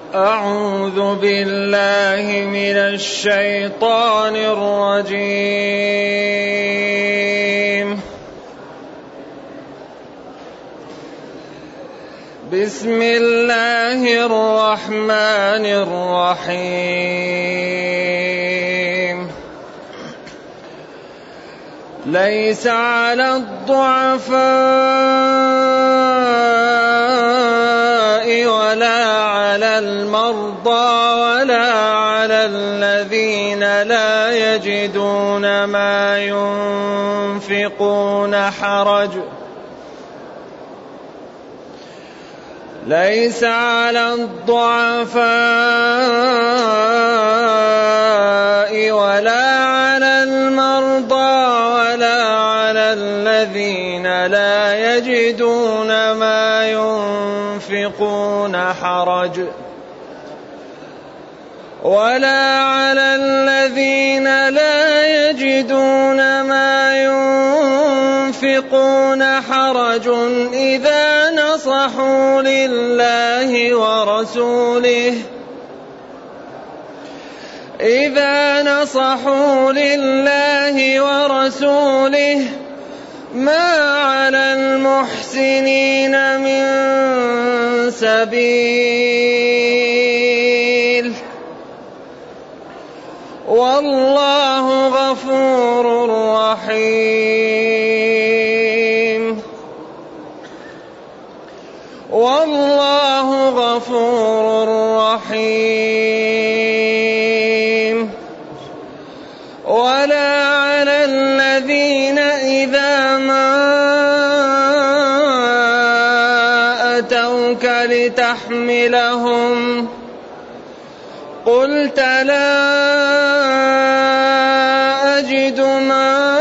أعوذ بالله من الشيطان الرجيم. بسم الله الرحمن الرحيم. ليس على الضعفاء ولا على المرضى ولا على الذين لا يجدون ما ينفقون حرج. ليس على الضعفاء ولا على المرضى ولا على الذين لا يجدون ما ينفقون حرج ولا على الذين لا يجدون ما ينفقون حرج إذا نصحوا لله ورسوله ما على المحسنين من سبيل والله غفور رحيم. والله غفور رحيم. ولا على الذين إذا ما أتوك لتحملهم قلت لا أجد ما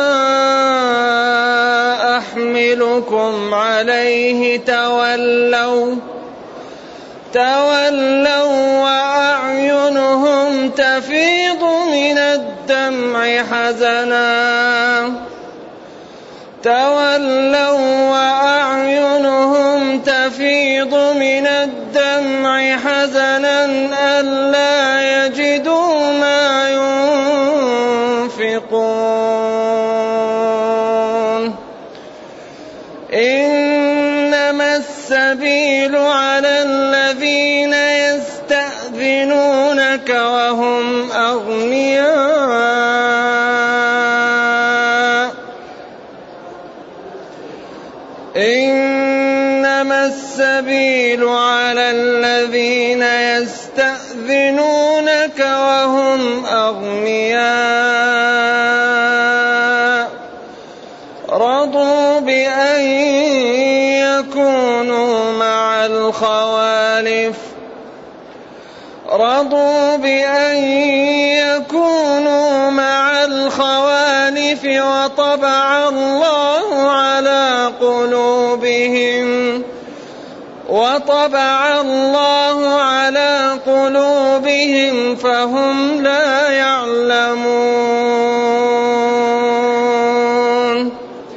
أحملكم عليه تولوا وأعينهم تفيض من الدمع حزنا ألا يجدوا ما ينفقون. إنما السبيل على الذين يستأذنونك وهم أغنياء. إنما السبيل على الذين يستأذنونك وهم أغنياء رضوا بأن يكونوا مع الخوالف وطبع الله على قلوبهم فهم لا يعلمون.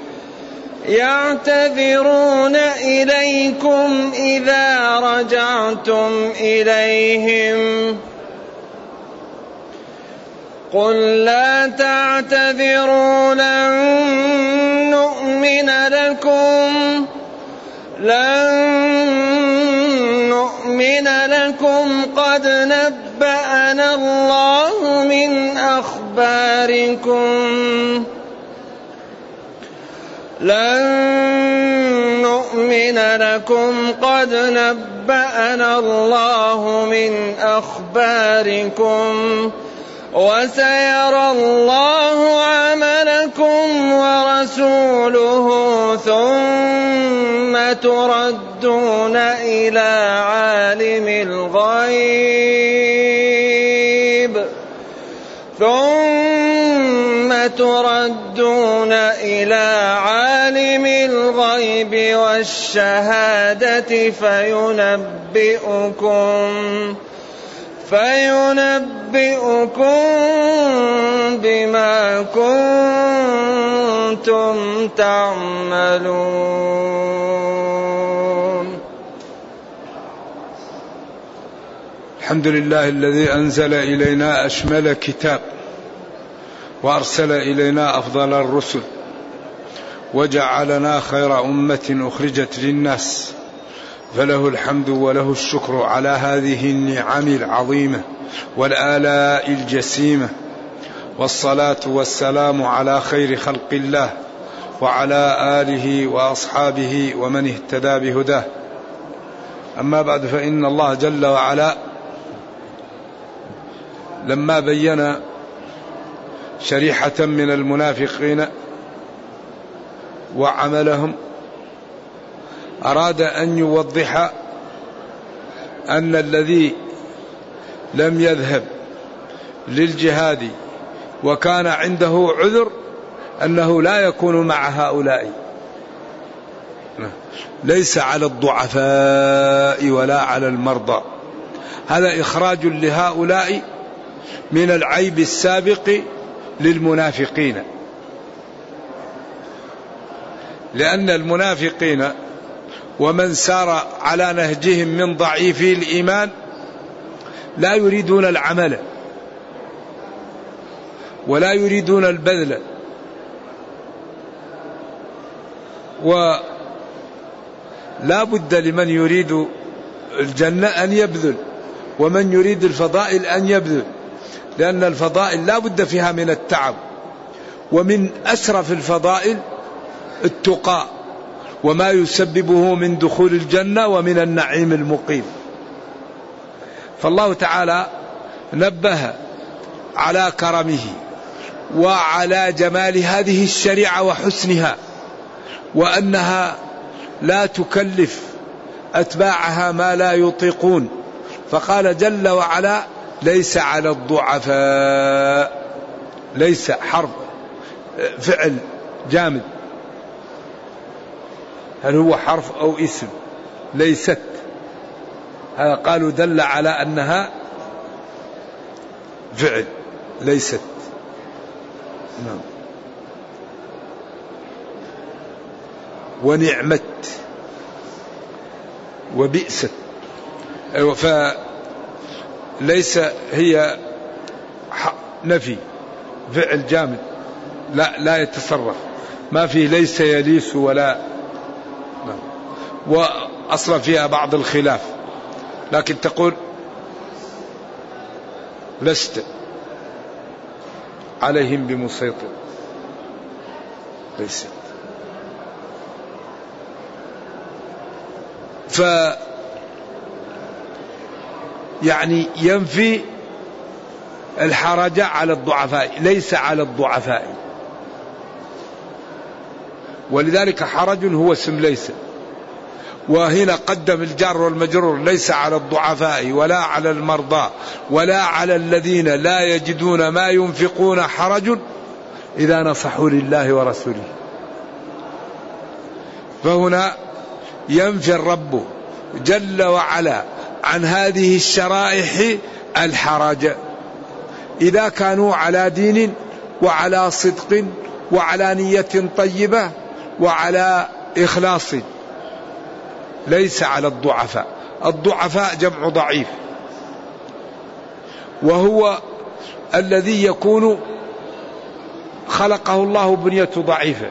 يعتذرون إليكم إذا رجعتم إليهم قل لا تعتذروا لن نؤمن لكم قد نبأنا الله من أخباركم وسيرى الله عملكم ورسوله ثم تردون إلى عالم الغيب والشهادة فينبئكم بما كنتم تعملون. الحمد لله الذي أنزل إلينا أشمل كتاب وأرسل إلينا أفضل الرسل وجعلنا خير أمة أخرجت للناس، فله الحمد وله الشكر على هذه النعم العظيمة والآلاء الجسيمة، والصلاة والسلام على خير خلق الله وعلى آله وأصحابه ومن اهتدى بهداه. أما بعد، فإن الله جل وعلا لما بين شريحة من المنافقين وعملهم أراد أن يوضح أن الذي لم يذهب للجهاد وكان عنده عذر أنه لا يكون مع هؤلاء، ليس على الضعفاء ولا على المرضى. هذا إخراج لهؤلاء من العيب السابق للمنافقين، لأن المنافقين ومن سار على نهجهم من ضعيفي الإيمان لا يريدون العمل ولا يريدون البذل، ولا بد لمن يريد الجنة أن يبذل، ومن يريد الفضائل أن يبذل، لأن الفضائل لا بد فيها من التعب، ومن أشرف الفضائل التقى وما يسببه من دخول الجنة ومن النعيم المقيم. فالله تعالى نبه على كرمه وعلى جمال هذه الشريعة وحسنها، وأنها لا تكلف أتباعها ما لا يطيقون، فقال جل وعلا: ليس على الضعفاء. ليس حرف فعل جامد، هل هو حرف أو اسم؟ ليست، هذا قالوا دل على أنها فعل ليست. نعم. ونعمت وبئست، فليس هي نفي فعل جامد لا يتصرف، ما فيه ليس يليس ولا، وأصلا فيها بعض الخلاف، لكن تقول لست عليهم بمسيطر، ليست. يعني ينفي الحرج على الضعفاء، ليس على الضعفاء، ولذلك حرج هو اسم ليس، وهنا قدم الجار والمجرور: ليس على الضعفاء ولا على المرضى ولا على الذين لا يجدون ما ينفقون حرج إذا نصحوا لله ورسوله. فهنا ينفي الرب جل وعلا عن هذه الشرائح الحرج إذا كانوا على دين وعلى صدق وعلى نية طيبة وعلى إخلاص. ليس على الضعفاء، الضعفاء جمع ضعيف، وهو الذي يكون خلقه الله بنيته ضعيفة،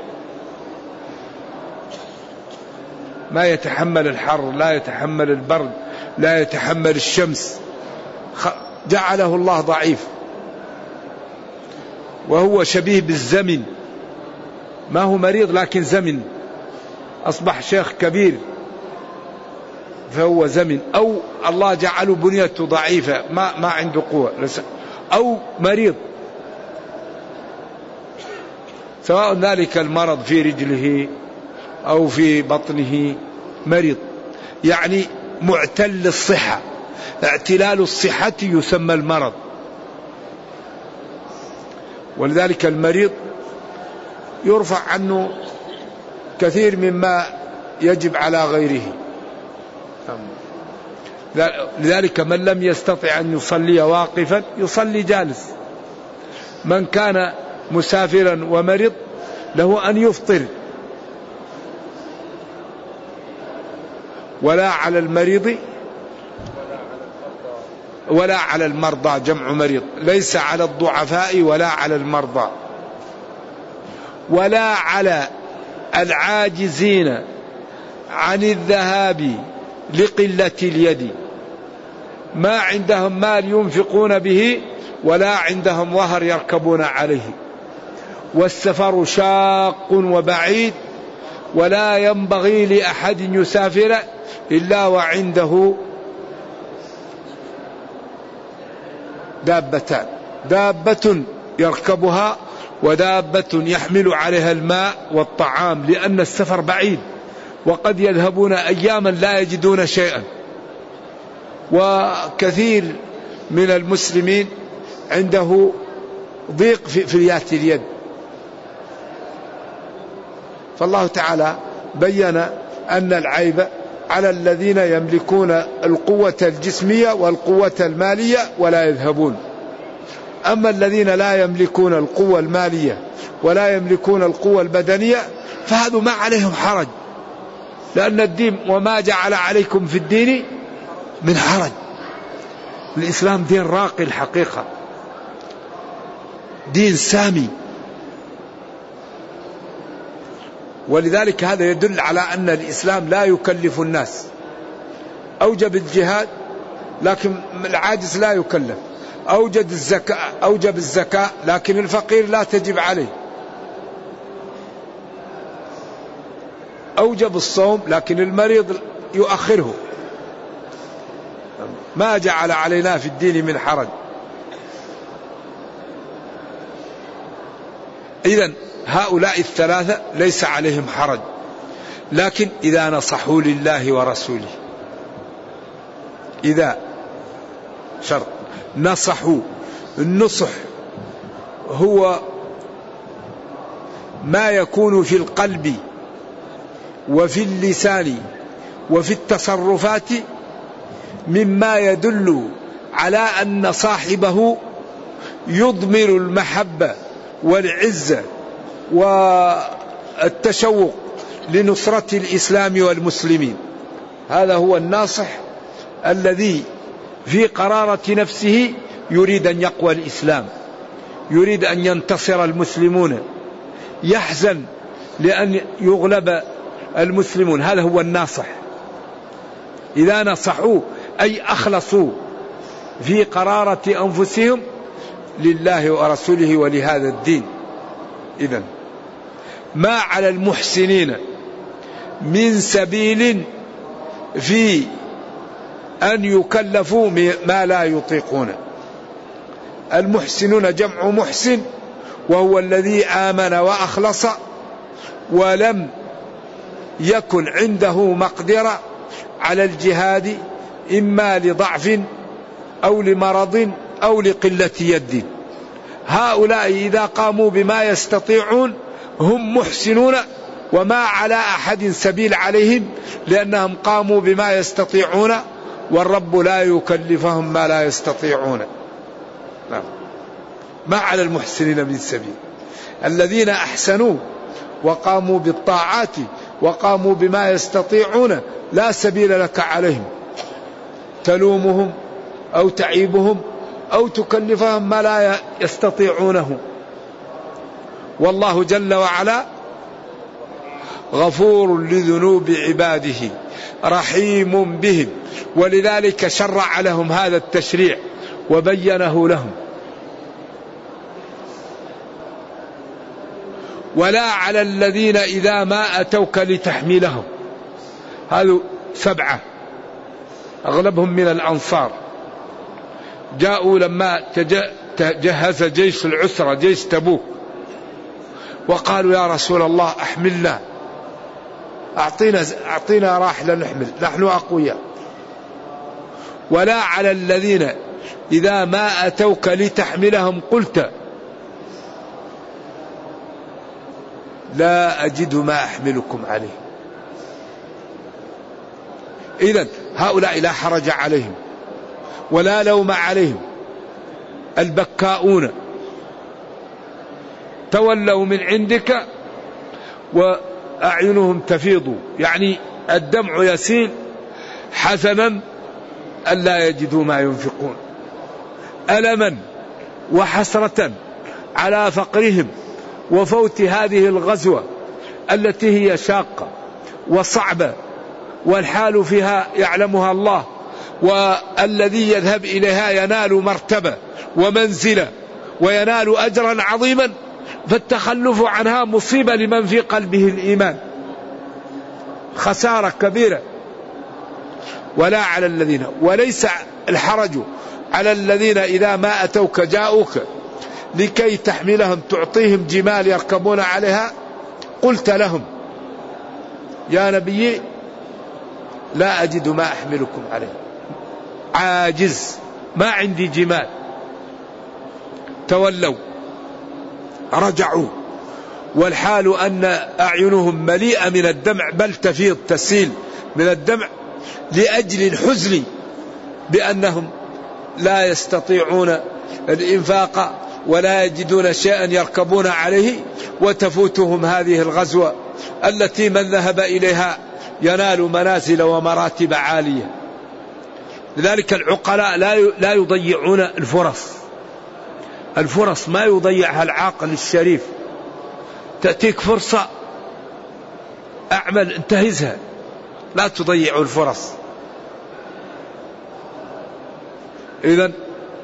ما يتحمل الحر، لا يتحمل البرد، لا يتحمل الشمس، جعله الله ضعيف، وهو شبيه بالزمن، ما هو مريض لكن زمن، أصبح شيخ كبير فهو زمن، أو الله جعله بنيته ضعيفة ما عنده قوة، أو مريض، سواء ذلك المرض في رجله أو في بطنه، مريض يعني معتل الصحة، اعتلال الصحة يسمى المرض. ولذلك المريض يرفع عنه كثير مما يجب على غيره. لذلك من لم يستطع أن يصلي واقفا يصلي جالس، من كان مسافرا ومرض له أن يفطر، ولا على المريض ولا على المرضى، جمع مريض، ليس على الضعفاء ولا على المرضى ولا على العاجزين عن الذهاب لقلة اليد، ما عندهم مال ينفقون به ولا عندهم ظهر يركبون عليه، والسفر شاق وبعيد، ولا ينبغي لأحد يسافر إلا وعنده دابتان، دابة يركبها ودابة يحمل عليها الماء والطعام، لأن السفر بعيد وقد يذهبون أياما لا يجدون شيئا. وكثير من المسلمين عنده ضيق في اليات اليد، فالله تعالى بين أن العيب على الذين يملكون القوة الجسمية والقوة المالية ولا يذهبون. أما الذين لا يملكون القوة المالية ولا يملكون القوة البدنية فهذا ما عليهم حرج، لأن الدين وما جعل عليكم في الدين من حرج. الإسلام دين راقي الحقيقة، دين سامي، ولذلك هذا يدل على أن الإسلام لا يكلف الناس. أوجب الجهاد لكن العاجز لا يكلف، أوجب الزكاة لكن الفقير لا تجب عليه، أوجب الصوم لكن المريض يؤخره، ما جعل علينا في الدين من حرج. إذن هؤلاء الثلاثة ليس عليهم حرج، لكن إذا نصحوا لله ورسوله، إذا شرط نصحوا. النصح هو ما يكون في القلب وفي اللسان وفي التصرفات مما يدل على أن صاحبه يضمر المحبة والعزة والتشوق لنصرة الإسلام والمسلمين. هذا هو الناصح الذي في قرارة نفسه يريد أن يقوى الإسلام، يريد أن ينتصر المسلمون، يحزن لأن يغلب المسلمون. هذا هو الناصح. إذا نصحوا أي أخلصوا في قرارة أنفسهم لله ورسوله ولهذا الدين. إذن ما على المحسنين من سبيل في أن يكلفوا ما لا يطيقون. المحسنون جمع محسن، وهو الذي آمن وأخلص ولم يكن عنده مقدرة على الجهاد، إما لضعف أو لمرض أو لقلة يد. هؤلاء إذا قاموا بما يستطيعون هم محسنون، وما على أحد سبيل عليهم، لأنهم قاموا بما يستطيعون، والرب لا يكلفهم ما لا يستطيعون. ما على المحسنين من سبيل. الذين أحسنوا وقاموا بالطاعات وقاموا بما يستطيعون لا سبيل لك عليهم، تلومهم أو تعيبهم أو تكلفهم ما لا يستطيعونه. والله جل وعلا غفور لذنوب عباده رحيم بهم، ولذلك شرع لهم هذا التشريع وبينه لهم. ولا على الذين إذا ما أتوك لتحملهم، هذو 7 أغلبهم من الأنصار، جاءوا لما تجهز جيش العسرة جيش تبوك، وقالوا يا رسول الله أحملنا، أعطينا راحلة نحمل، نحن أقوياء. ولا على الذين إذا ما أتوك لتحملهم قلت لا أجد ما أحملكم عليه. إذن هؤلاء لا حرج عليهم ولا لوم عليهم. البكاؤون تولوا من عندك وأعينهم تفيض، يعني الدمع يسيل حزنا ألا يجدوا ما ينفقون. ألما وحسرة على فقرهم وفوت هذه الغزوة التي هي شاقة وصعبة والحال فيها يعلمها الله، والذي يذهب إليها ينال مرتبة ومنزلة وينال أجرا عظيما، فالتخلف عنها مصيبة لمن في قلبه الإيمان، خسارة كبيرة. ولا على الذين، وليس الحرج على الذين إذا ما أتوك جاءوك لكي تحملهم تعطيهم جمال يركبون عليها، قلت لهم يا نبي لا أجد ما أحملكم عليه، عاجز ما عندي جمال. تولوا رجعوا والحال أن أعينهم مليئة من الدمع، بل تفيض تسيل من الدمع لأجل الحزن بأنهم لا يستطيعون الإنفاق ولا يجدون شيئا يركبون عليه، وتفوتهم هذه الغزوة التي من ذهب إليها ينال منازل ومراتب عالية. لذلك العقلاء لا يضيعون الفرص ما يضيعها العاقل الشريف. تأتيك فرصة أعمل انتهزها، لا تضيعوا الفرص. إذن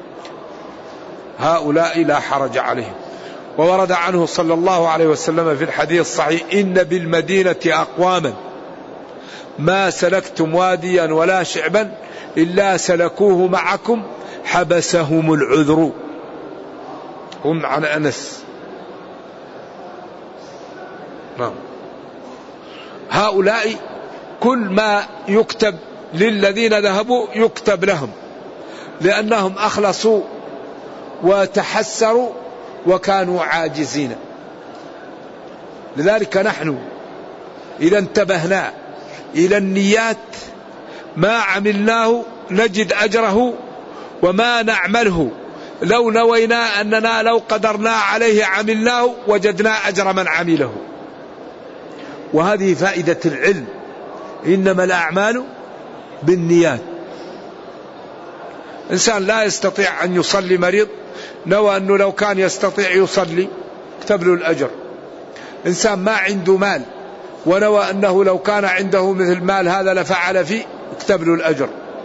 هؤلاء لا حرج عليهم. وورد عنه صلى الله عليه وسلم في الحديث الصحيح: إن بالمدينة أقواما ما سلكتم واديا ولا شعبا إلا سلكوه معكم حبسهم العذر. هم عن أنس. نعم. هؤلاء كل ما يكتب للذين ذهبوا يكتب لهم، لأنهم أخلصوا وتحسروا وكانوا عاجزين. لذلك نحن إذا انتبهنا إلى النيات ما عملناه نجد أجره، وما نعمله لو نوينا أننا لو قدرنا عليه عملناه وجدنا أجر من عمله. وهذه فائدة العلم، إنما الأعمال بالنيات. إنسان لا يستطيع أن يصلي مريض نوى أنه لو كان يستطيع يصلي اكتب له الأجر. إنسان ما عنده مال ونوى أنه لو كان عنده مثل مال هذا لفعل فيه اكتب له الأجر.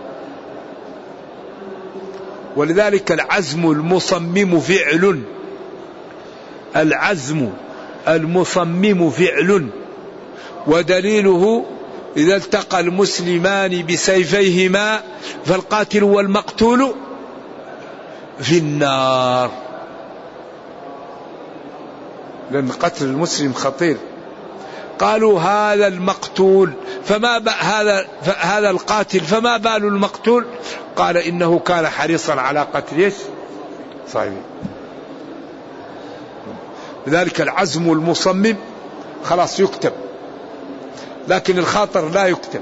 ولذلك العزم المصمم فعل، العزم المصمم فعل، ودليله إذا التقى المسلمان بسيفيهما فالقاتل والمقتول في النار. لأن قتل المسلم خطير. قالوا هذا المقتول هذا القاتل فما بال المقتول؟ قال إنه كان حريصا على قتل صحيح. لذلك العزم المصمم خلاص يكتب، لكن الخاطر لا يكتب.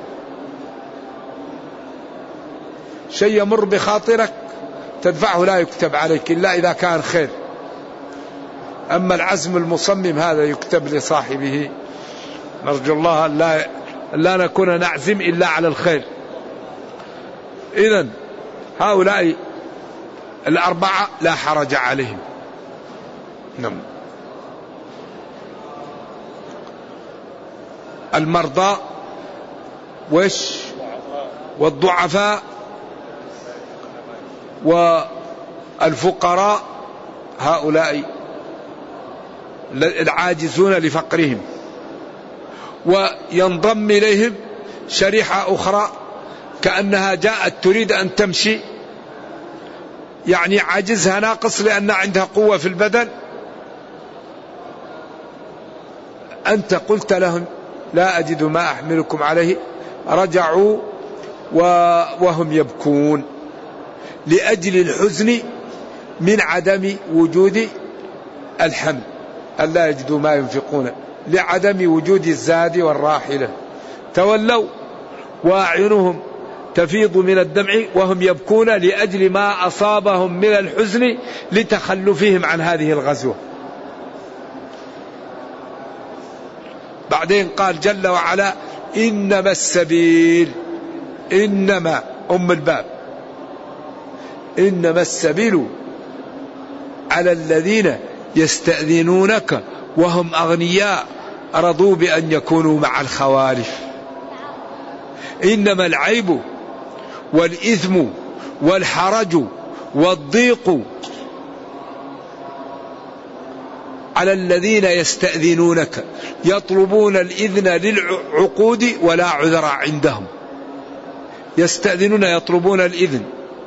شيء يمر بخاطرك تدفعه لا يكتب عليك إلا إذا كان خير. أما العزم المصمم هذا يكتب لصاحبه. نرجو الله لا نكون نعزم إلا على الخير. إذن هؤلاء الأربعة لا حرج عليهم. نعم. المرضى والضعفاء والفقراء، هؤلاء العاجزون لفقرهم. وينضم إليهم شريحة أخرى كأنها جاءت تريد أن تمشي، يعني عجزها ناقص لأن عندها قوة في البدن. أنت قلت لهم لا أجد ما أحملكم عليه، رجعوا وهم يبكون لأجل الحزن من عدم وجود الحمل، ألا يجدوا ما ينفقون، لعدم وجود الزاد والراحلة. تولوا وأعينهم تفيض من الدمع وهم يبكون لأجل ما أصابهم من الحزن لتخلفهم عن هذه الغزوة. بعدين قال جل وعلا: إنما السبيل، إنما أم الباب، إنما السبيل على الذين يستأذنونك وهم أغنياء رضوا بأن يكونوا مع الخوالف. إنما العيب والإثم والحرج والضيق على الذين يستأذنونك، يطلبون الإذن للعقود ولا عذر عندهم. يستأذنون يطلبون الإذن،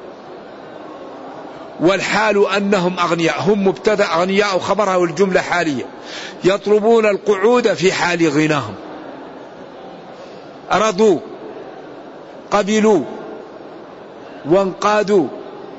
والحال أنهم أغنياء، هم مبتدأ أغنياء وخبرها والجملة حالية، يطلبون القعود في حال غناهم. رضوا، قبلوا، وانقادوا،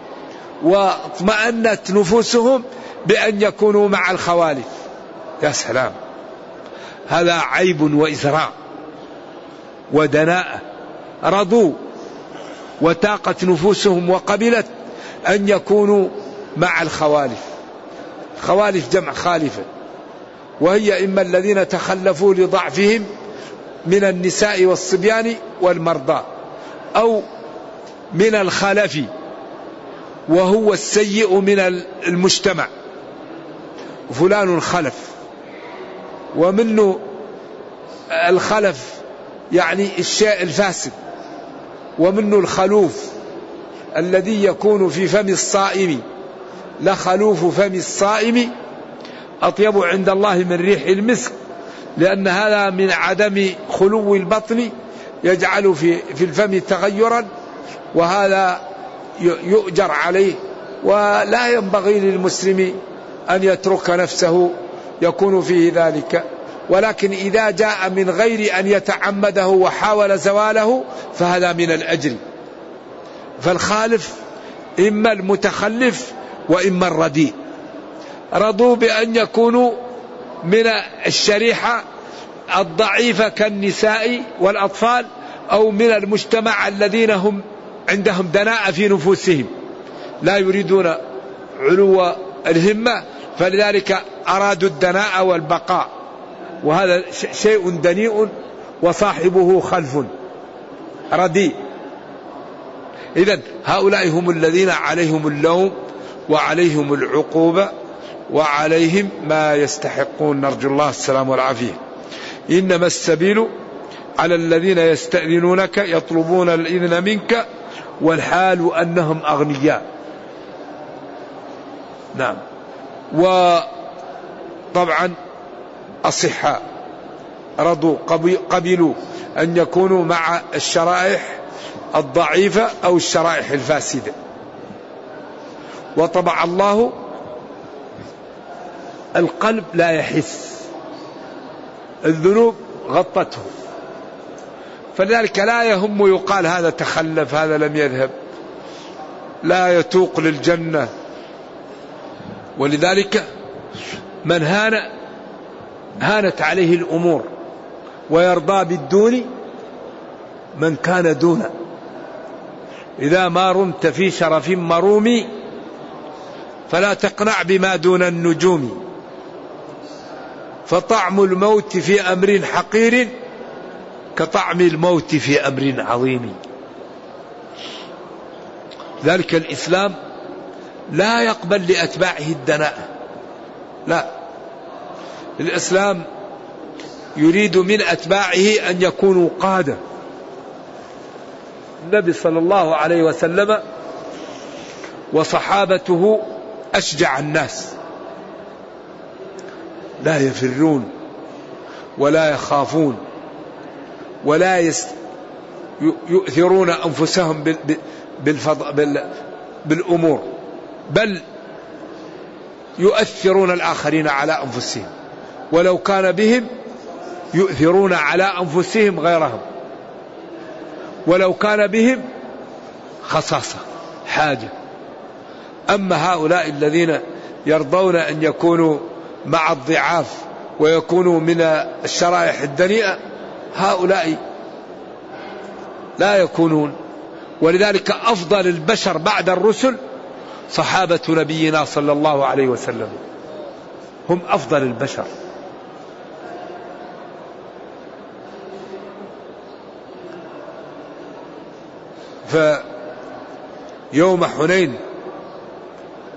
واطمأنت نفوسهم بأن يكونوا مع الخوالف. يا سلام، هذا عيب وإزراء ودناءة. رضوا وتاقت نفوسهم وقبلت أن يكونوا مع الخوالف. خوالف جمع خالفة، وهي إما الذين تخلفوا لضعفهم من النساء والصبيان والمرضى، أو من الخلف وهو السيء من المجتمع، فلان خلف، ومنه الخلف يعني الشيء الفاسد، ومنه الخلوف الذي يكون في فم الصائم. لخلوف فم الصائم أطيب عند الله من ريح المسك، لأن هذا من عدم خلو البطن يجعل في الفم تغيرا، وهذا يؤجر عليه. ولا ينبغي للمسلم أن يترك نفسه يكون فيه ذلك، ولكن إذا جاء من غير أن يتعمده وحاول زواله فهذا من الأجر. فالخالف إما المتخلف وإما الرديء. رضوا بأن يكونوا من الشريحة الضعيفة كالنساء والأطفال، أو من المجتمع الذين هم عندهم دناءة في نفوسهم، لا يريدون علو الهمة، فلذلك أرادوا الدناءة والبقاء، وهذا شيء دنيء وصاحبه خلف رديء. إذن هؤلاء هم الذين عليهم اللوم وعليهم العقوبة وعليهم ما يستحقون، نرجو الله السلام والعافية. إنما السبيل على الذين يستأذنونك يطلبون الإذن منك والحال أنهم أغنياء. نعم. وطبعا الصحة رضوا قبلوا أن يكونوا مع الشرائح الضعيفة أو الشرائح الفاسدة. وطبع الله القلب لا يحس، الذنوب غطته، فلذلك لا يهم يقال هذا تخلف، هذا لم يذهب، لا يتوق للجنة. ولذلك من هانت عليه الأمور ويرضى بالدون من كان دونه. إذا ما رمت في شرف مرومي فلا تقنع بما دون النجوم، فطعم الموت في أمر حقير كطعم الموت في أمر عظيم. ذلك الإسلام لا يقبل لأتباعه الدناءة، لا، الإسلام يريد من أتباعه أن يكونوا قادة. النبي صلى الله عليه وسلم وصحابته أشجع الناس، لا يفرون ولا يخافون ولا يؤثرون أنفسهم بالأمور، بل يؤثرون الآخرين على أنفسهم، ولو كان بهم يؤثرون على أنفسهم غيرهم، ولو كان بهم خصاصة حاجة. أما هؤلاء الذين يرضون أن يكونوا مع الضعاف ويكونوا من الشرائح الدنيئة، هؤلاء لا يكونون. ولذلك أفضل البشر بعد الرسل صحابة نبينا صلى الله عليه وسلم، هم أفضل البشر. فيوم حنين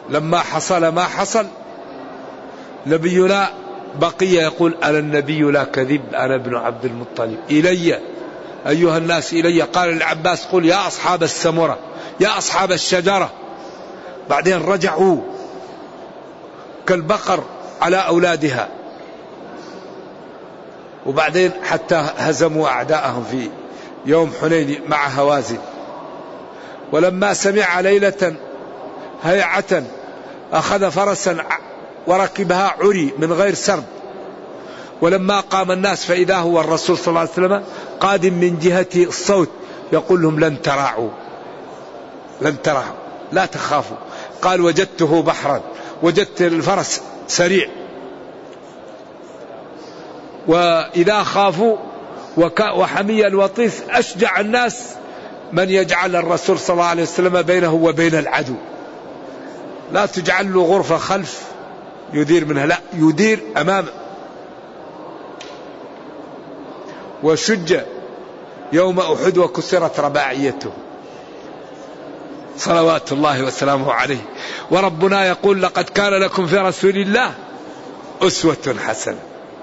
لما حصل ما حصل نبينا بقية يقول أنا النبي لا كذب أنا ابن عبد المطلب إلي أيها الناس إلي. قال العباس قل يا أصحاب السمرة يا أصحاب الشجرة. بعدين رجعوا كالبقر على أولادها، وبعدين حتى هزموا أعداءهم في يوم حنين مع هوازن. ولما سمع ليلة هيعة أخذ فرسا وركبها عري من غير سرب، ولما قام الناس فإذا هو الرسول صلى الله عليه وسلم قادم من جهة الصوت يقول لهم لن تراعوا لا تخافوا. قال وجدته بحرا، وجدت الفرس سريع. وإذا خافوا وحمي الوطيس أشجع الناس من يجعل الرسول صلى الله عليه وسلم بينه وبين العدو. لا تجعل له غرفة خلف يدير منها، لا يدير أمامه. وشج يوم أحد وكسرت رباعيته صلوات الله وسلامه عليه. وربنا يقول لقد كان لكم في رسول الله أسوة حسنة.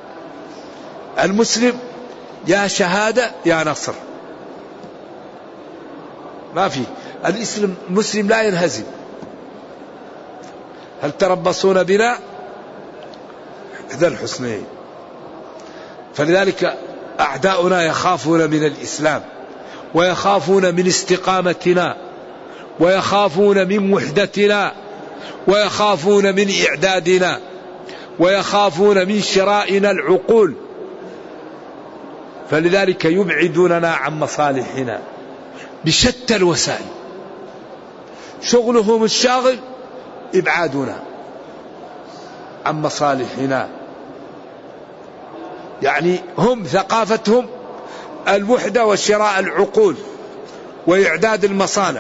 المسلم يا شهادة يا نصر، ما في. المسلم لا ينهزم. هل تربصون بنا؟ إذا الحسنين. فلذلك أعداؤنا يخافون من الإسلام، ويخافون من استقامتنا، ويخافون من وحدتنا، ويخافون من إعدادنا، ويخافون من شرائنا العقول. فلذلك يبعدوننا عن مصالحنا بشتى الوسائل. شغلهم الشاغل إبعادنا عن مصالحنا. يعني هم ثقافتهم الوحدة وشراء العقول وإعداد المصانع.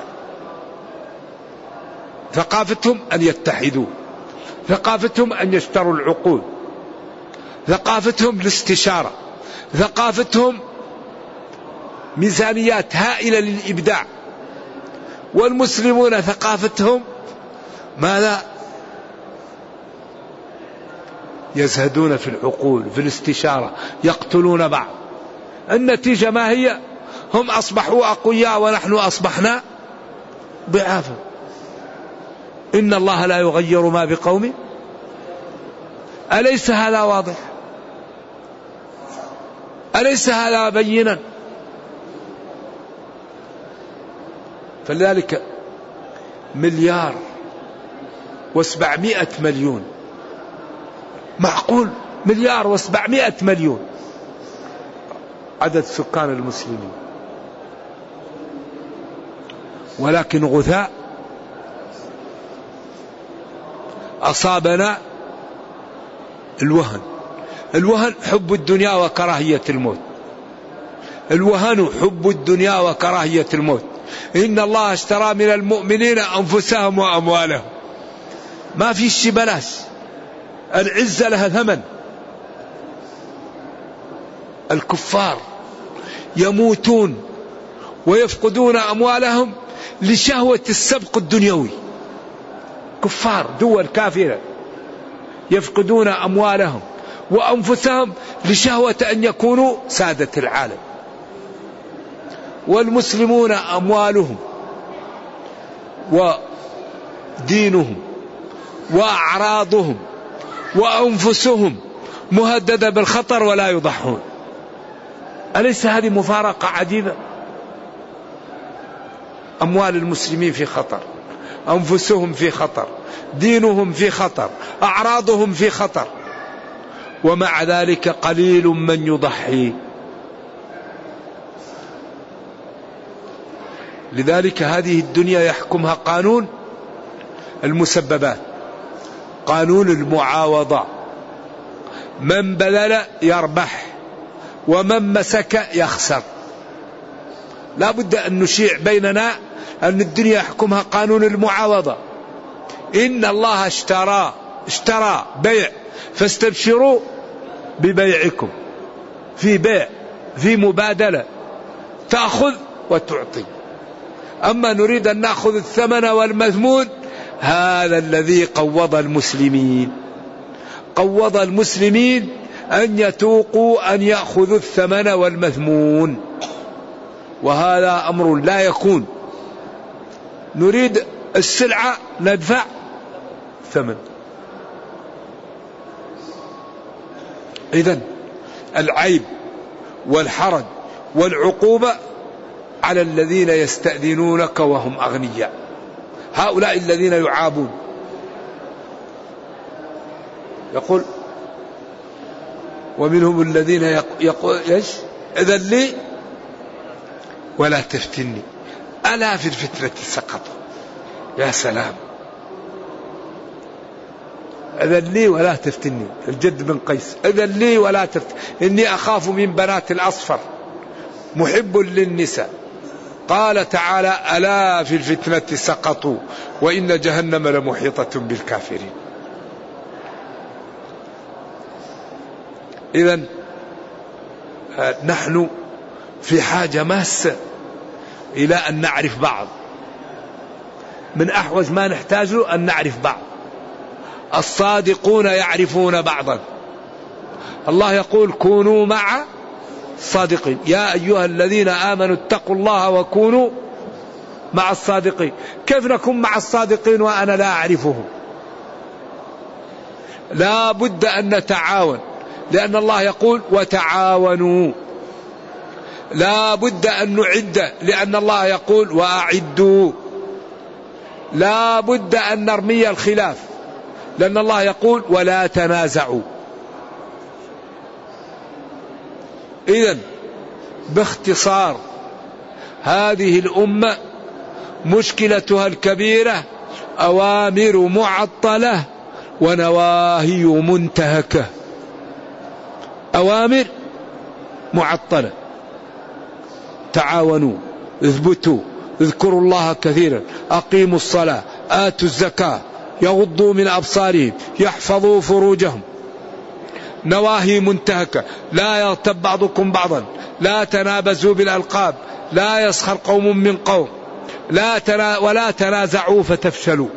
ثقافتهم أن يتحدوا، ثقافتهم أن يشتروا العقول، ثقافتهم الاستشارة، ثقافتهم ميزانيات هائلة للإبداع. والمسلمون ثقافتهم ماذا؟ يزهدون في العقول في الاستشارة، يقتلون بعض. النتيجة ما هي؟ هم أصبحوا أقوياء ونحن أصبحنا ضعافا. إن الله لا يغير ما بقوم. أليس هذا واضح؟ أليس هذا بينا؟ فلذلك 1,700,000,000. معقول 1,700,000,000 عدد سكان المسلمين، ولكن غثاء أصابنا الوهن حب الدنيا وكراهية الموت. الوهن حب الدنيا وكراهية الموت. إن الله اشترى من المؤمنين أنفسهم وأموالهم. ما في شيء بلاش، العزة لها ثمن. الكفار يموتون ويفقدون أموالهم لشهوة السبق الدنيوي. كفار دول كافرة يفقدون أموالهم وأنفسهم لشهوة أن يكونوا سادة العالم. والمسلمون أموالهم ودينهم وأعراضهم وأنفسهم مهددة بالخطر ولا يضحون. أليس هذه مفارقة عجيبة؟ أموال المسلمين في خطر، أنفسهم في خطر، دينهم في خطر، أعراضهم في خطر، ومع ذلك قليل من يضحي. لذلك هذه الدنيا يحكمها قانون المسببات، قانون المعاوضة. من بذل يربح ومن مسك يخسر. لا بد أن نشيع بيننا أن الدنيا يحكمها قانون المعاوضة. إن الله اشترى بيع، فاستبشروا ببيعكم. في بيع، في مبادلة، تأخذ وتعطي. أما نريد أن نأخذ الثمن والمثمون هذا الذي قوض المسلمين، قوض المسلمين أن يتوقوا أن يأخذوا الثمن والمثمون، وهذا أمر لا يكون. نريد السلعة ندفع ثمن. إذن العيب والحرج والعقوبة على الذين يستأذنونك وهم أغنياء، هؤلاء الذين يعابون. يقول ومنهم الذين يقول إيش؟ إذن لي ولا تفتني، ألا في الفتنة سقطوا. يا سلام، إذن لي ولا تفتني. الجد بن قيس، إذن لي ولا تفتني، إني أخاف من بنات الأصفر محب للنساء. قال تعالى ألا في الفتنة سقطوا وإن جهنم لمحيطة بالكافرين. إذن نحن في حاجة ماسة إلى أن نعرف بعض. من أحوج ما نحتاج له أن نعرف بعض. الصادقون يعرفون بعضا. الله يقول كونوا مع الصادقين، يا أيها الذين آمنوا اتقوا الله وكونوا مع الصادقين. كيف نكون مع الصادقين وأنا لا أعرفهم؟ لا بد أن نتعاون، لأن الله يقول وتعاونوا. لا بد أن نعد، لأن الله يقول وأعدوا. لا بد أن نرمي الخلاف، لأن الله يقول ولا تنازعوا. إذن باختصار هذه الأمة مشكلتها الكبيرة أوامر معطلة ونواهي منتهكة. أوامر معطلة. تعاونوا، اثبتوا، اذكروا الله كثيرا، أقيموا الصلاة، آتوا الزكاة، يغضوا من أبصارهم، يحفظوا فروجهم. نواهي منتهكة، لا يغتب بعضكم بعضا، لا تنابزوا بالألقاب، لا يسخر قوم من قوم، ولا تنازعوا فتفشلوا.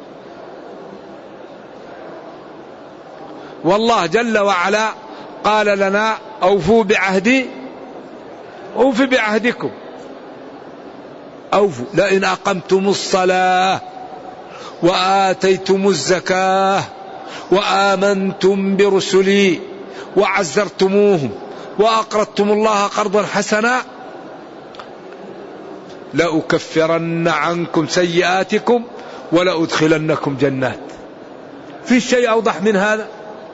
والله جل وعلا قال لنا أوفوا بعهدي أوف بعهدكم. أوفوا، لئن أقمتم الصلاة وآتيتم الزكاة وآمنتم برسلي وعزرتموهم وأقرضتم الله قرضا حسنا لأكفرن عنكم سيئاتكم ولأدخلنكم جنات. في شيء أوضح من هذا؟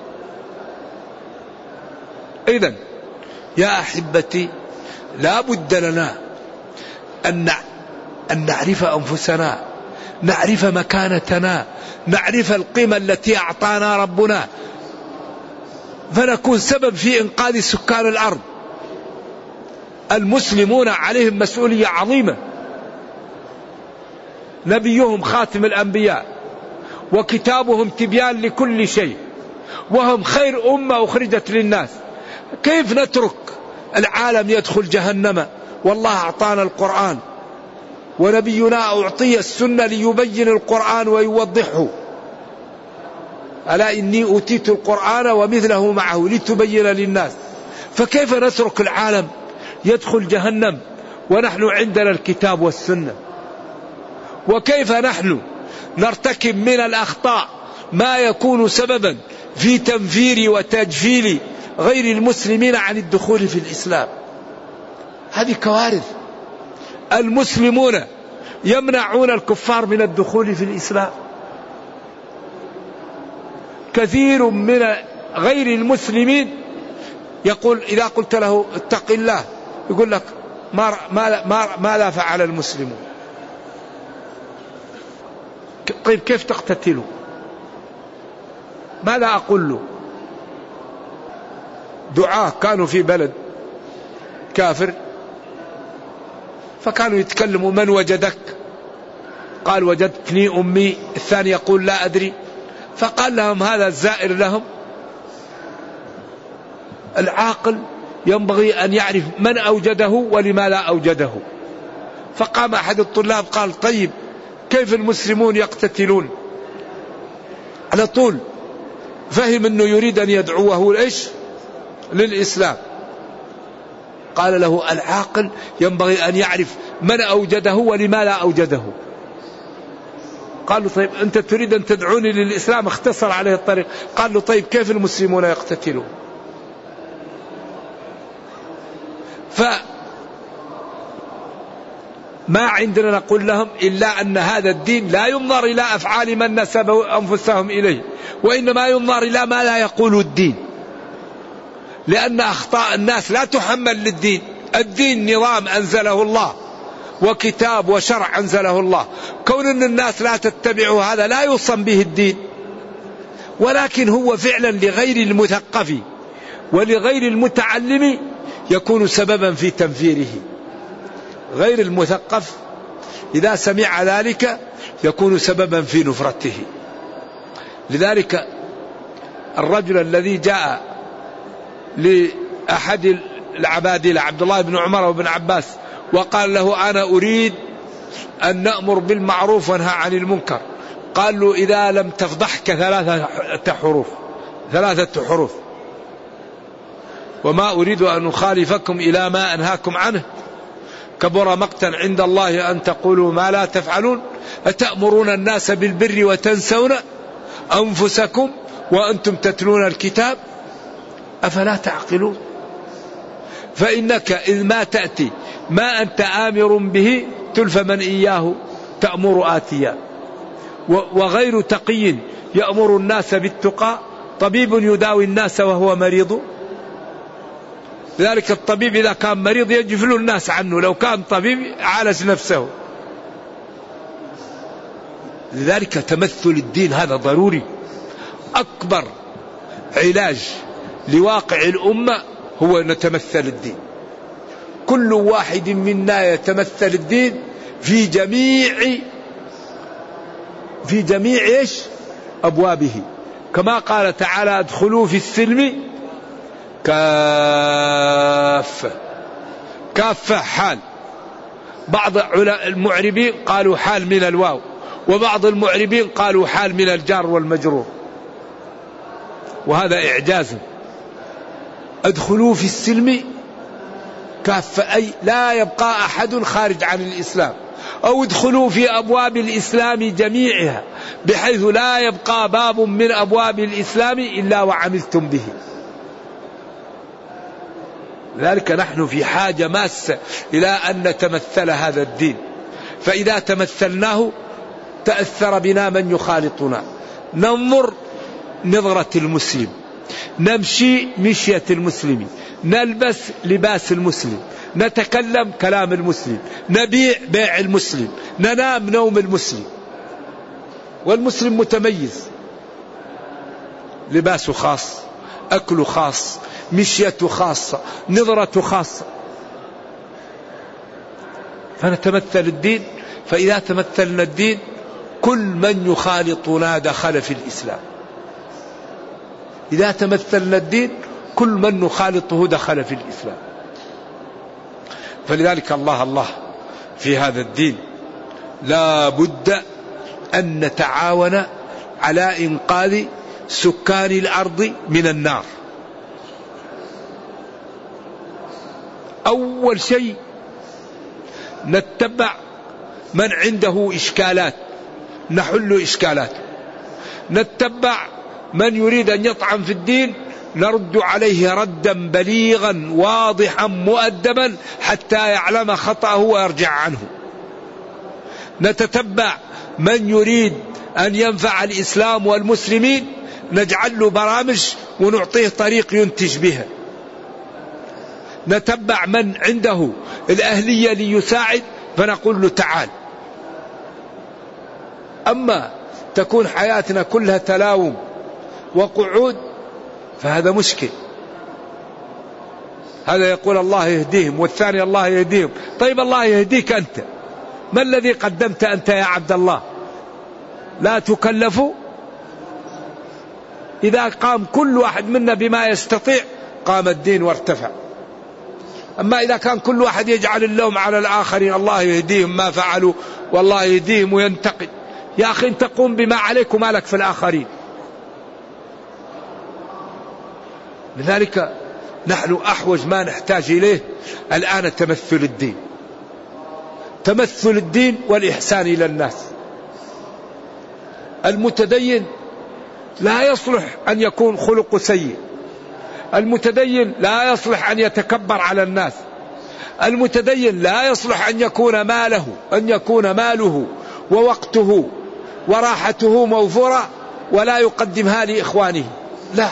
إذن يا أحبتي لا بد لنا أن نعرف أنفسنا، نعرف مكانتنا، نعرف القيمة التي أعطانا ربنا، فنكون سبب في إنقاذ سكان الأرض. المسلمون عليهم مسؤولية عظيمة. نبيهم خاتم الأنبياء وكتابهم تبيان لكل شيء، وهم خير أمة أخرجت للناس. كيف نترك العالم يدخل جهنم والله أعطانا القرآن، ونبينا أعطي السنة ليبين القرآن ويوضحه. ألا إني أوتيت القرآن ومثله معه لتبين للناس. فكيف نترك العالم يدخل جهنم ونحن عندنا الكتاب والسنة؟ وكيف نحن نرتكب من الأخطاء ما يكون سببا في تنفير وتجفيل غير المسلمين عن الدخول في الإسلام؟ هذه كوارث. المسلمون يمنعون الكفار من الدخول في الإسلام. كثير من غير المسلمين يقول إذا قلت له اتق الله يقول لك ماذا فعل المسلمون؟ طيب كيف تقتتلوا؟ ماذا أقول له؟ دعاة كانوا في بلد كافر فكانوا يتكلموا من وجدك؟ قال وجدتني أمي. الثاني يقول لا أدري. فقال لهم هذا الزائر لهم. العاقل ينبغي أن يعرف من أوجده ولما لا أوجده. فقام أحد الطلاب قال طيب كيف المسلمون يقتتلون على طول فهم أنه يريد أن يدعوه إيش؟ للإسلام. قال له العاقل ينبغي أن يعرف من أوجده ولماذا أوجده. قال له طيب أنت تريد أن تدعوني للإسلام، اختصر عليه الطريق. قال له طيب كيف المسلمون يقتتلون؟ فما عندنا نقول لهم إلا أن هذا الدين لا ينظر إلى أفعال من نسبوا أنفسهم إليه، وإنما ينظر إلى ما لا يقول الدين، لأن أخطاء الناس لا تحمل للدين. الدين نظام أنزله الله وكتاب وشرع أنزله الله، كون أن الناس لا تتبعه هذا لا يوصم به الدين، ولكن هو فعلا لغير المثقف ولغير المتعلم يكون سببا في تنفيره. غير المثقف إذا سمع ذلك يكون سببا في نفرته. لذلك الرجل الذي جاء لأحد العبادلة عبد الله بن عمر وابن عباس وقال له أنا أريد أن نأمر بالمعروف ونهى عن المنكر، قال له إذا لم تفضحك ثلاثة حروف وما أريد أن أخالفكم إلى ما أنهاكم عنه، كبر مقتا عند الله أن تقولوا ما لا تفعلون، أتأمرون الناس بالبر وتنسون أنفسكم وأنتم تتلون الكتاب أفلا تعقلون. فإنك إذ ما تأتي ما أنت آمر به تلف من إياه تأمر آتيا، وغير تقي يأمر الناس بالتقى، طبيب يداوي الناس وهو مريض. لذلك الطبيب إذا كان مريض يجفل الناس عنه، لو كان طبيب عالج نفسه. لذلك تمثل الدين هذا ضروري. أكبر علاج لواقع الأمة هو نتمثل الدين. كل واحد منا يتمثل الدين في جميع إيش؟ أبوابه، كما قال تعالى ادخلوا في السلم كافة حال. بعض المعربين قالوا حال من الواو، وبعض المعربين قالوا حال من الجار والمجرور، وهذا إعجاز. ادخلوا في السلم كافة أي لا يبقى أحد خارج عن الإسلام، أو ادخلوا في أبواب الإسلام جميعها بحيث لا يبقى باب من أبواب الإسلام إلا وعملتم به. لذلك نحن في حاجة ماسة إلى أن نتمثل هذا الدين، فإذا تمثلناه تأثر بنا من يخالطنا. ننظر نظرة المسلم، نمشي مشية المسلم، نلبس لباس المسلم، نتكلم كلام المسلم، نبيع بيع المسلم، ننام نوم المسلم. والمسلم متميز، لباسه خاص، أكله خاص، مشيته خاصة، نظرته خاصة. فنتمثل الدين، فإذا تمثلنا الدين كل من يخالطنا دخل في الإسلام. إذا تمثلنا الدين كل من نخالطه دخل في الإسلام. فلذلك الله في هذا الدين لا بد أن نتعاون على إنقاذ سكان الأرض من النار. أول شيء نتبع من عنده إشكالات نحل إشكالاته، نتبع من يريد أن يطعن في الدين نرد عليه ردا بليغا واضحا مؤدبا حتى يعلم خطأه ويرجع عنه. نتتبع من يريد أن ينفع الإسلام والمسلمين نجعل له برامج ونعطيه طريق ينتج بها. نتبع من عنده الأهلية ليساعد فنقول له تعال. أما تكون حياتنا كلها تلاوم وقعود فهذا مشكل. هذا يقول الله يهديهم والثاني الله يهديهم. طيب الله يهديك أنت، ما الذي قدمت أنت يا عبد الله؟ لا تكلف. إذا قام كل واحد منا بما يستطيع قام الدين وارتفع. أما إذا كان كل واحد يجعل اللوم على الآخرين، الله يهديهم ما فعلوا والله يهديهم وينتقد، يا أخي انت قوم بما عليك وما لك في الآخرين. لذلك نحن أحوج ما نحتاج إليه الآن تمثل الدين، تمثل الدين والإحسان إلى الناس. المتدين لا يصلح أن يكون خلق سيء، المتدين لا يصلح أن يتكبر على الناس، المتدين لا يصلح أن يكون ماله ووقته وراحته موفورة ولا يقدمها لإخوانه. لا،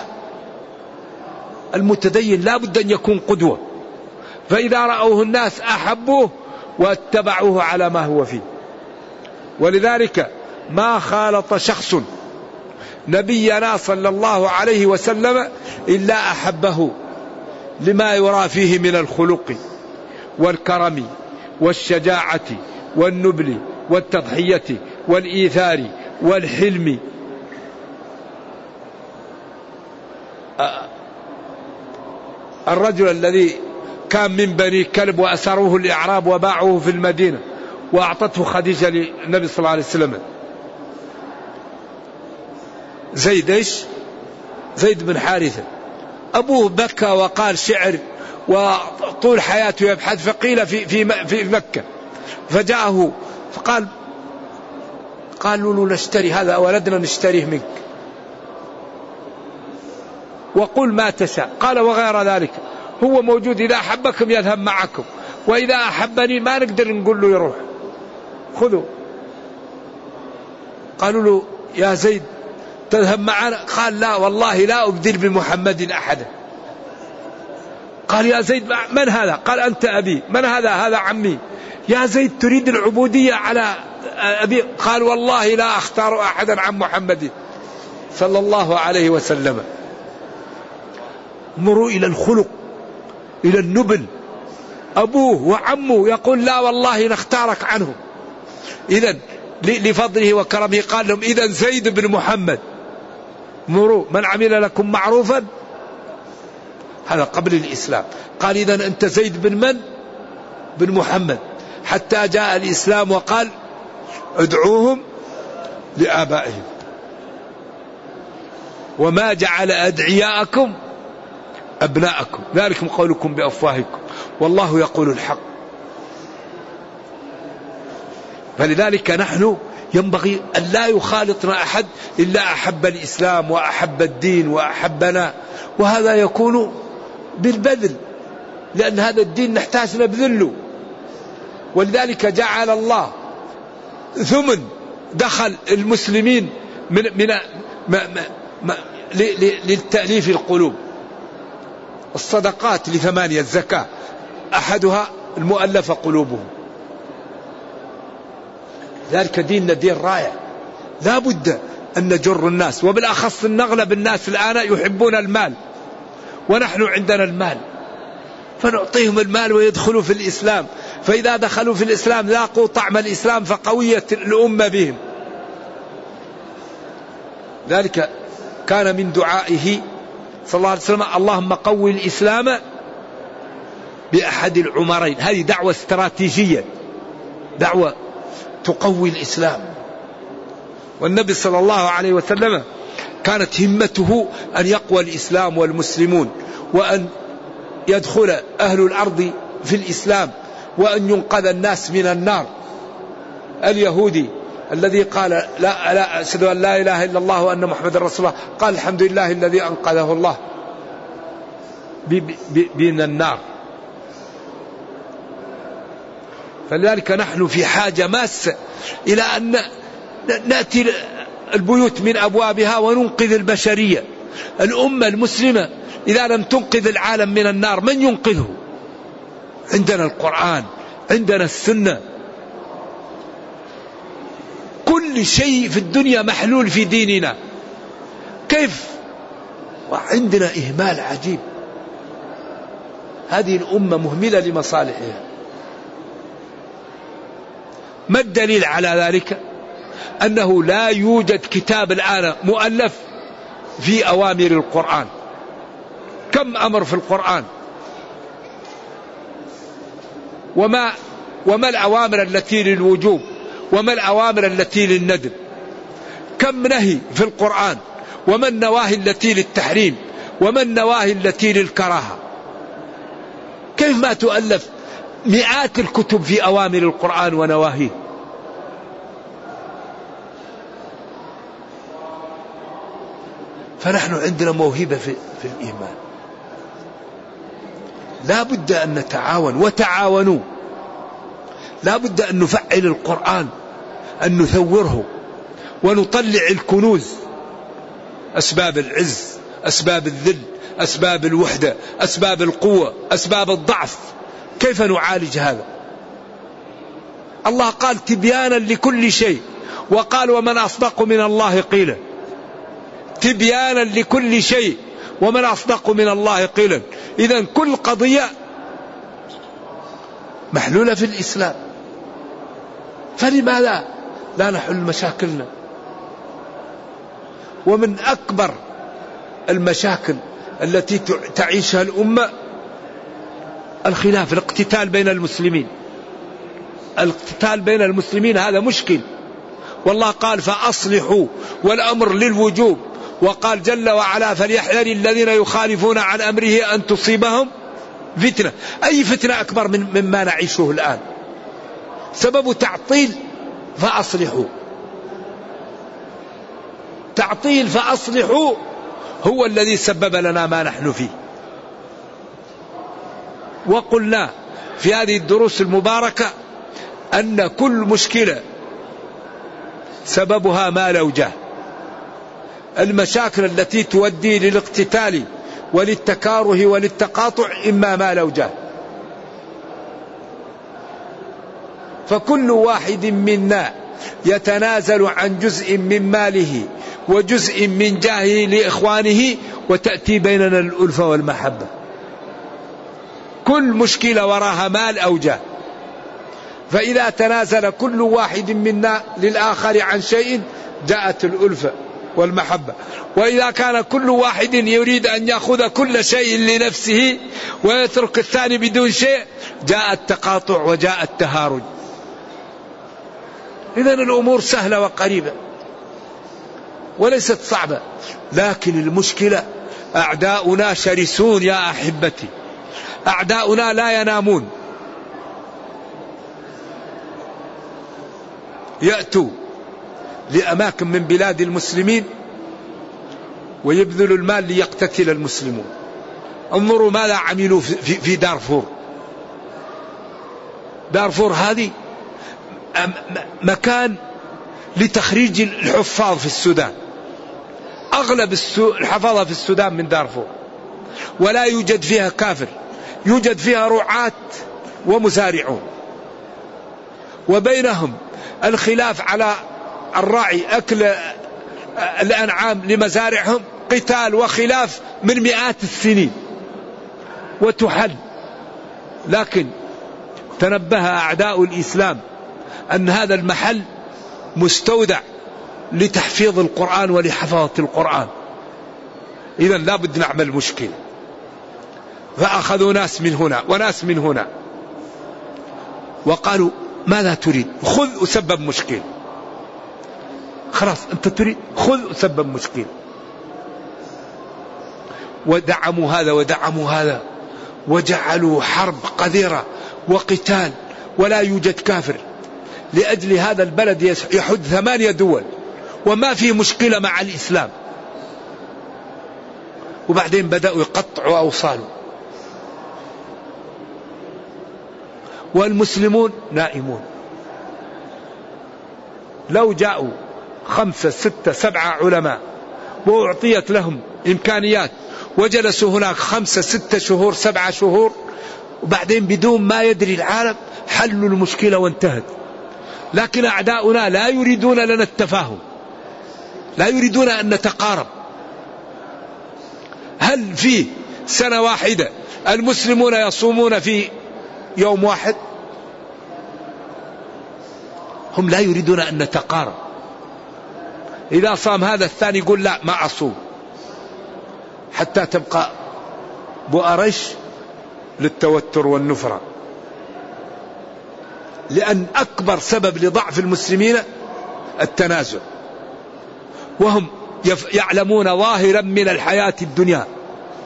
المتدين لا بد أن يكون قدوة، فإذا رأوه الناس أحبوه واتبعوه على ما هو فيه. ولذلك ما خالط شخص نبينا صلى الله عليه وسلم إلا أحبه لما يرى فيه من الخلق والكرم والشجاعة والنبل والتضحية والإيثار والحلم. الرجل الذي كان من بني كلب وأسروه الإعراب وباعوه في المدينة وأعطته خديجة للنبي صلى الله عليه وسلم، زيد بن حارثة، أبوه بكى وقال شعر وطول حياته يبحث، فقيل في مكة، فجاءه فقال قالوا له نشتري هذا ولدنا نشتريه منك وقل ما تشاء. قال وغير ذلك هو موجود، إذا أحبكم يذهب معكم، وإذا أحبني ما نقدر نقول له يروح، خذوا. قالوا له يا زيد تذهب معنا؟ قال لا والله لا أبدل بمحمد أحدا. قال يا زيد من هذا؟ قال أنت أبي. من هذا؟ هذا عمي. يا زيد تريد العبودية على أبي؟ قال والله لا أختار أحدا عن محمد صلى الله عليه وسلم. مروا إلى الخلق، إلى النبل. أبوه وعمه يقول لا والله نختارك عنه. إذن لفضله وكرمه قال لهم إذن زيد بن محمد مروا من عمل لكم معروفا، هذا قبل الإسلام. قال إذن أنت زيد بن من؟ بن محمد. حتى جاء الإسلام وقال ادعوهم لآبائهم وما جعل أدعياءكم أبناءكم ذلكم قولكم بأفواهكم والله يقول الحق. فلذلك نحن ينبغي أن لا يخالطنا أحد إلا أحب الإسلام وأحب الدين وأحبنا، وهذا يكون بالبذل، لأن هذا الدين نحتاج نبذله. ولذلك جعل الله ثمن دخل المسلمين من للتأليف القلوب. الصدقات ل8، الزكاة أحدها المؤلفة قلوبهم. ذلك ديننا دين رائع، لا بد أن نجر الناس، وبالأخص أن أغلب الناس الآن يحبون المال، ونحن عندنا المال فنعطيهم المال ويدخلوا في الإسلام، فإذا دخلوا في الإسلام لاقوا طعم الإسلام فقويت الأمة بهم. ذلك كان من دعائه صلى الله عليه وسلم اللهم قوي الإسلام بأحد العمرين. هذه دعوة استراتيجية، دعوة تقوي الإسلام. والنبي صلى الله عليه وسلم كانت همته أن يقوى الإسلام والمسلمون، وأن يدخل أهل الأرض في الإسلام، وأن ينقذ الناس من النار. اليهودي الذي قال لا أشهد أن لا إله إلا الله وأن محمد رسول الله، قال الحمد لله الذي أنقذه الله من النار. فلذلك نحن في حاجة ماسة إلى أن نأتي البيوت من أبوابها وننقذ البشرية. الأمة المسلمة إذا لم تنقذ العالم من النار من ينقذه؟ عندنا القرآن، عندنا السنة، كل شيء في الدنيا محلول في ديننا. كيف؟ وعندنا إهمال عجيب. هذه الأمة مهملة لمصالحها. ما الدليل على ذلك؟ أنه لا يوجد كتاب الآن مؤلف في أوامر القرآن. كم أمر في القرآن؟ وما الأوامر التي للوجوب؟ وما الأوامر التي للندب؟ كم نهي في القرآن؟ وما النواهي التي للتحريم؟ وما النواهي التي للكراهة. كيف ما تؤلف مئات الكتب في أوامر القرآن ونواهيه. فنحن عندنا موهبة في الإيمان، لا بد أن نتعاون، وتعاونوا. لا بد أن نفعل القرآن، أن نثوره ونطلع الكنوز، أسباب العز، أسباب الذل، أسباب الوحدة، أسباب القوة، أسباب الضعف. كيف نعالج هذا؟ الله قال تبيانا لكل شيء، وقال ومن أصدق من الله قيلا. تبيانا لكل شيء ومن أصدق من الله قيلا. إذن كل قضية محلولة في الإسلام، فلماذا لا نحل مشاكلنا؟ ومن أكبر المشاكل التي تعيشها الأمة الخلاف، الاقتتال بين المسلمين. الاقتتال بين المسلمين هذا مشكل، والله قال فأصلحوا، والأمر للوجوب. وقال جل وعلا فليحذر الذين يخالفون عن أمره أن تصيبهم فتنة. أي فتنة أكبر مما نعيشه الآن؟ سبب تعطيل فأصلحوا. تعطيل فأصلحوا هو الذي سبب لنا ما نحن فيه. وقلنا في هذه الدروس المباركة أن كل مشكلة سببها مال أو جاه. المشاكل التي تؤدي للاقتتال وللتكاره وللتقاطع إما مال أو جاه. فكل واحد منا يتنازل عن جزء من ماله وجزء من جاهه لإخوانه، وتأتي بيننا الألفة والمحبة. كل مشكلة وراها مال أو جاه، فإذا تنازل كل واحد منا للآخر عن شيء جاءت الألفة والمحبة. وإذا كان كل واحد يريد أن يأخذ كل شيء لنفسه ويترك الثاني بدون شيء جاء التقاطع وجاء التهارج. إذن الأمور سهلة وقريبة وليست صعبة، لكن المشكلة أعداؤنا شرسون يا أحبتي. أعداؤنا لا ينامون، يأتوا لأماكن من بلاد المسلمين ويبذلوا المال ليقتتل المسلمون. انظروا ماذا عملوا في دارفور. دارفور هذه مكان لتخريج الحفاظ في السودان. أغلب الحفاظة في السودان من دارفور، ولا يوجد فيها كافر، يوجد فيها رعاة ومزارعون، وبينهم الخلاف على الراعي أكل الأنعام لمزارعهم، قتال وخلاف من مئات السنين وتحل. لكن تنبه أعداء الإسلام أن هذا المحل مستودع لتحفيظ القرآن ولحفظة القرآن. إذن لا بد نعمل مشكلة. فأخذوا ناس من هنا وناس من هنا وقالوا ماذا تريد؟ خذ وسبب مشكلة. خلاص أنت تريد خذ وسبب مشكلة. ودعموا هذا ودعموا هذا وجعلوا حرب قذرة وقتال، ولا يوجد كافر. لأجل هذا البلد يحد 8 دول وما في مشكلة مع الإسلام. وبعدين بدأوا يقطعوا أوصاله، والمسلمون نائمون. لو جاءوا 5 6 7 علماء وأعطيت لهم إمكانيات وجلسوا هناك 5 6 شهور 7 شهور، وبعدين بدون ما يدري العالم حلوا المشكلة وانتهت. لكن أعداؤنا لا يريدون لنا التفاهم، لا يريدون أن نتقارب. هل في سنة واحدة المسلمون يصومون في يوم واحد؟ هم لا يريدون أن نتقارب. إذا صام هذا الثاني يقول لا ما أصوم، حتى تبقى بؤرش للتوتر والنفرة. لأن أكبر سبب لضعف المسلمين التنازع، وهم يعلمون ظاهرا من الحياة الدنيا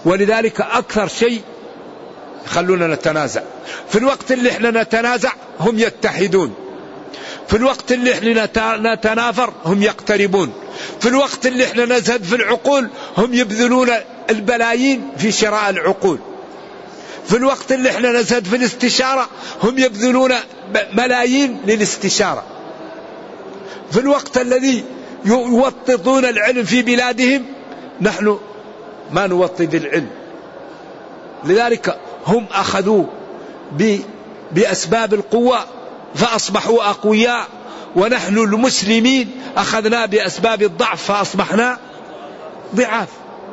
ولذلك أكثر شيء يخلونا نتنازع. في الوقت اللي احنا نتنازع هم يتحدون، في الوقت اللي احنا نتنافر هم يقتربون، في الوقت اللي احنا نزهد في العقول هم يبذلون البلايين في شراء العقول، في الوقت اللي احنا نزهد في الاستشارة هم يبذلون ملايين للاستشارة، في الوقت الذي يوطدون العلم في بلادهم نحن ما نوطد العلم. لذلك هم أخذوا بأسباب القوة فأصبحوا أقوياء، ونحن المسلمين أخذنا بأسباب الضعف فأصبحنا ضعاف.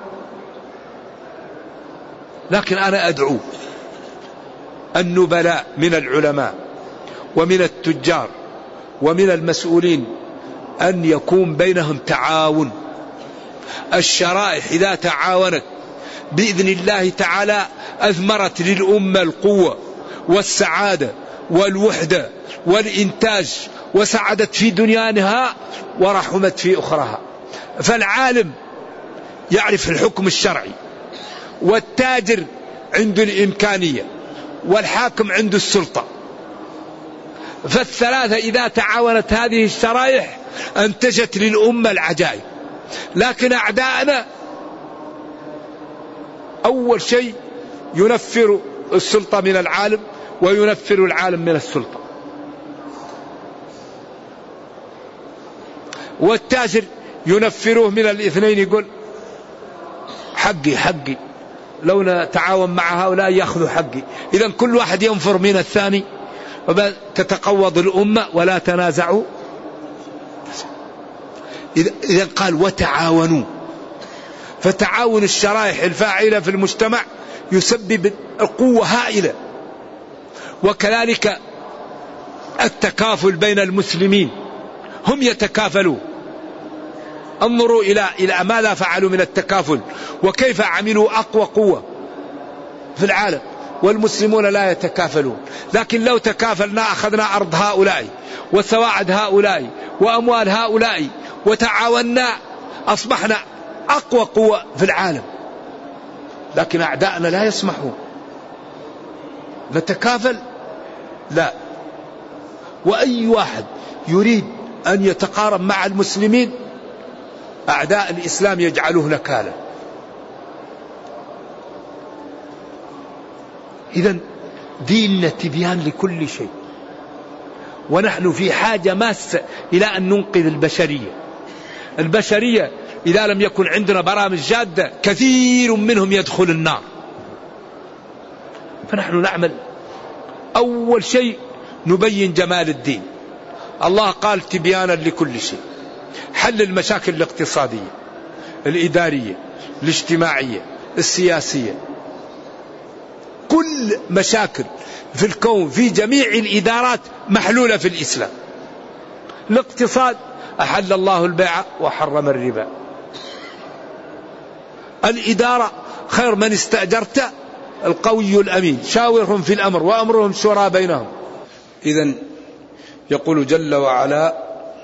لكن أنا أدعو النبلاء من العلماء ومن التجار ومن المسؤولين أن يكون بينهم تعاون. الشرائح إذا تعاونت بإذن الله تعالى أثمرت للأمة القوة والسعادة والوحدة والإنتاج، وسعدت في دنياها ورحمت في أخرها. فالعالم يعرف الحكم الشرعي، والتاجر عنده الإمكانية، والحاكم عنده السلطة. فالثلاثة إذا تعاونت هذه الشرائح أنتجت للأمة العجائب. لكن أعداءنا أول شيء ينفر السلطة من العالم، وينفر العالم من السلطة. والتاجر ينفروه من الاثنين، يقول حقي حقي، لو نتعاون مع هؤلاء يأخذوا حقي. إذن كل واحد ينفر من الثاني، تتقوض الأمة ولا تنازعوا. إذن قال وتعاونوا. فتعاون الشرائح الفاعلة في المجتمع يسبب قوة هائلة. وكذلك التكافل بين المسلمين، هم يتكافلوا. انظروا إلى ماذا فعلوا من التكافل، وكيف عملوا أقوى قوة في العالم، والمسلمون لا يتكافلون. لكن لو تكافلنا أخذنا أرض هؤلاء وسواعد هؤلاء وأموال هؤلاء وتعاوننا أصبحنا أقوى قوة في العالم. لكن أعداءنا لا يسمحون نتكافل، لا. وأي واحد يريد أن يتقارب مع المسلمين أعداء الإسلام يجعلوه نكالا. إذن ديننا تبيان لكل شيء، ونحن في حاجة ماسة إلى أن ننقذ البشرية. البشرية إذا لم يكن عندنا برامج جادة كثير منهم يدخل النار. فنحن نعمل أول شيء نبين جمال الدين. الله قال تبيانا لكل شيء، حل المشاكل الاقتصادية الإدارية الاجتماعية السياسية، كل مشاكل في الكون في جميع الإدارات محلولة في الإسلام. الاقتصاد أحل الله البيع وحرم الربا. الإدارة خير من استأجرت القوي الأمين، شاورهم في الأمر وأمرهم شورى بينهم. إذن يقول جل وعلا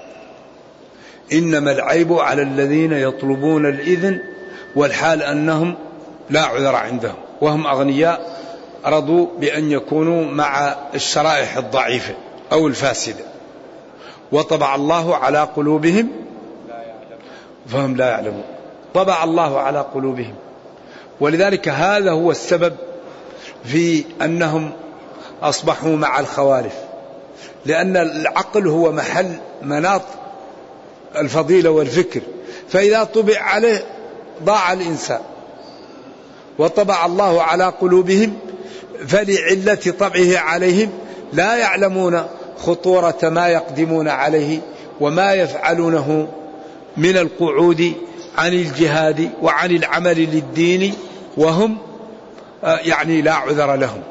إنما العيب على الذين يطلبون الإذن والحال أنهم لا عذر عندهم وهم أغنياء رضوا بأن يكونوا مع الشرائح الضعيفة أو الفاسدة، وطبع الله على قلوبهم فهم لا يعلمون. طبع الله على قلوبهم، ولذلك هذا هو السبب في أنهم أصبحوا مع الخوارف، لأن العقل هو محل مناط الفضيلة والفكر، فإذا طبع عليه ضاع الإنسان. وطبع الله على قلوبهم فلعلة طبعه عليهم لا يعلمون خطورة ما يقدمون عليه وما يفعلونه من القعود عن الجهاد وعن العمل للدين، وهم يعني لا عذر لهم.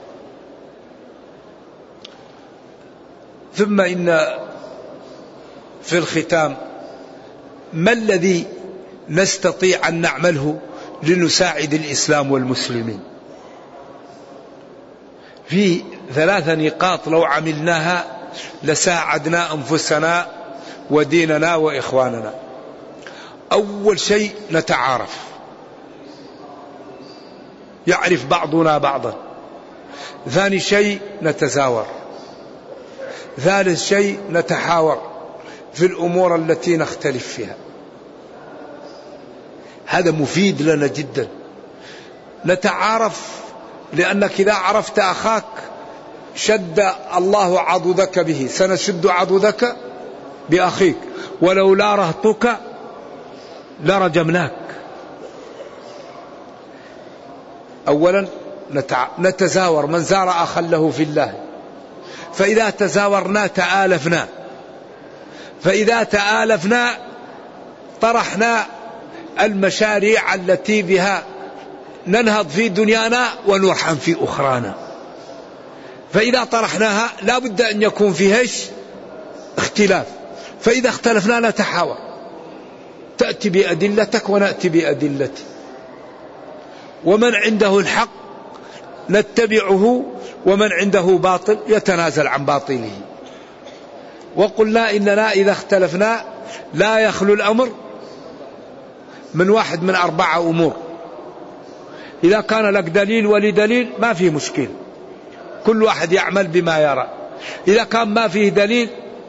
ثم إن في الختام ما الذي نستطيع أن نعمله لنساعد الإسلام والمسلمين؟ في 3 نقاط لو عملناها لساعدنا أنفسنا وديننا وإخواننا. أول شيء نتعارف، يعرف بعضنا بعضا. ثاني شيء نتزاور. ثالث شيء نتحاور في الأمور التي نختلف فيها. هذا مفيد لنا جدا. نتعارف، لأنك إذا عرفت أخاك شد الله عضدك به، سنشد عضدك بأخيك ولولا رهطك لرجمناك. أولا نتزاور، من زار أخا له في الله، فإذا تزاورنا تآلفنا، فإذا تآلفنا طرحنا المشاريع التي بها ننهض في دنيانا ونرحم في أخرانا. فإذا طرحناها لا بد أن يكون فيها اختلاف، فإذا اختلفنا نتحاور، تأتي بأدلتك ونأتي بأدلتي، ومن عنده الحق نتبعه، ومن عنده باطل يتنازل عن باطله. وقلنا إننا إذا اختلفنا لا يخلو الأمر من واحد من 4 أمور. إذا كان لك دليل ولي دليل ما فيه مشكلة، كل واحد يعمل بما يرى. إذا كان ما فيه دليل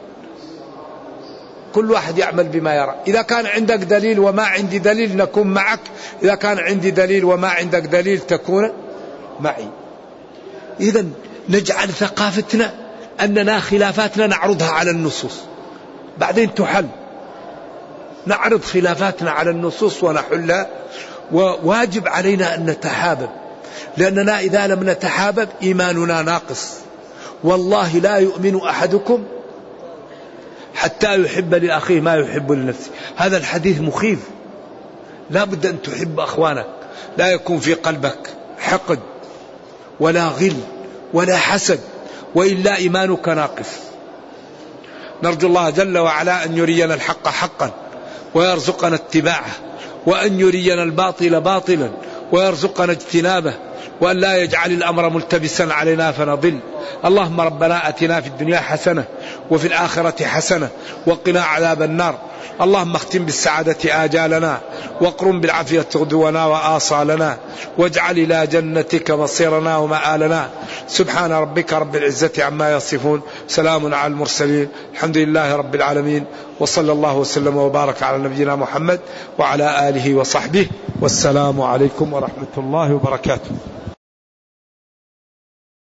كل واحد يعمل بما يرى. إذا كان عندك دليل وما عندي دليل نكون معك، إذا كان عندي دليل وما عندك دليل تكون معي. إذن نجعل ثقافتنا أننا خلافاتنا نعرضها على النصوص، بعدين تحل. نعرض خلافاتنا على النصوص ونحلها. وواجب علينا أن نتحابب، لأننا إذا لم نتحابب إيماننا ناقص. والله لا يؤمن أحدكم حتى يحب لأخيه ما يحب لنفسه. هذا الحديث مخيف. لا بد أن تحب أخوانك، لا يكون في قلبك حقد ولا غل ولا حسد، وإلا إيمانك ناقص. نرجو الله جل وعلا أن يرينا الحق حقا ويرزقنا اتباعه، وأن يرينا الباطل باطلا ويرزقنا اجتنابه، وأن لا يجعل الأمر ملتبسا علينا فنضل. اللهم ربنا أتنا في الدنيا حسنة وفي الآخرة حسنة وقنا عذاب النار. اللهم اختم بالسعادة آجالنا، واقرم بالعافية غدونا وآصالنا، واجعل إلى جنتك مصيرنا ومآلنا. سبحان ربك رب العزة عما يصفون، سلام على المرسلين، الحمد لله رب العالمين، وصلى الله وسلم وبارك على نبينا محمد وعلى آله وصحبه، والسلام عليكم ورحمة الله وبركاته.